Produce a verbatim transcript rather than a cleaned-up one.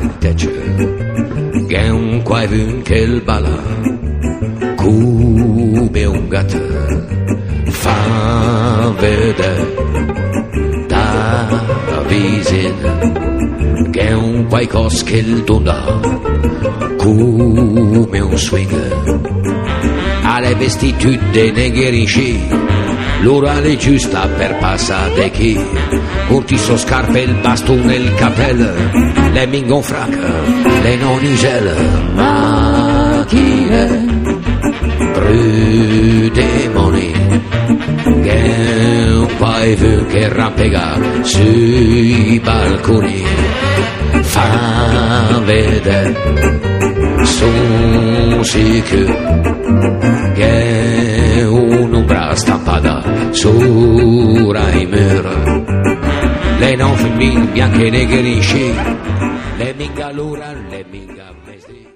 il techo, che un quaivun che il balla, come un gatto, fa vedere da vicino, che un qualcosa che il dona, come un swing, alle vestitude negherisci, l'orale giusta per passare chi, con ti so scarpe, il bastone, il cappello, le mingonfracche, le noniselle, macchine, brudemoni, che un paio che rampega sui balconi, fa vedere, son sicuro, che un'ombra stampata sopra i muri, le non femmine bianche negherisci, le minga l'ora, le minga mesti.